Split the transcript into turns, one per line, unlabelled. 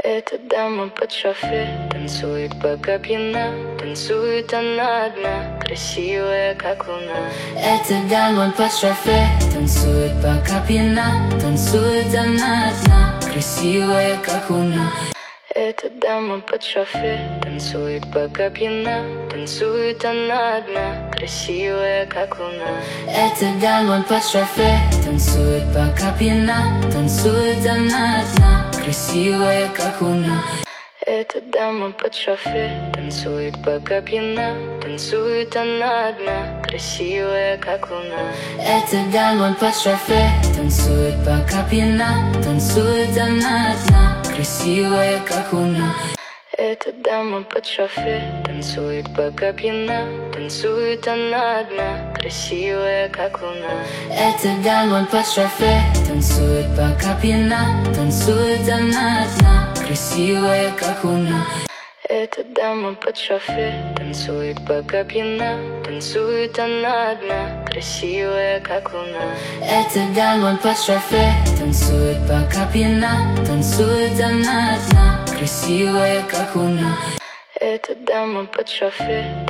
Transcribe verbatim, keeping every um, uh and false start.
Эта дама под шофе танцует, пока пьяна. Танцует она одна, красивая, как луна.
Эта дама под шофе танцует, пока пьяна. Танцует она одна, красивая, как луна.
Эта дама под шофе танцует, пока пьяна. Танцует она одна, красивая, как луна.
Эта дама под шофе танцует, пока пьяна. Танцует она одна, красивая, как луна.
Эта дама под шофе танцует, пока пьяна. Танцует она одна, красивая, как луна.
Эта дама под шофе танцует, пока пьяна. Танцует она одна, красивая, как луна.
Эта дама под шофе танцует, пока пьяна. Танцует она одна, красивая, как луна.
Эта дама под шофе танцует, пока пьяна. Танцует она одна, красивая, как луна.
Эта дама под шофе танцует, пока пьяна. Танцует она одна, красивая, как луна.
Эта дама под шофе танцует, пока пьяна. Танцует она одна, красивая, как луна.
Эта дама под шофе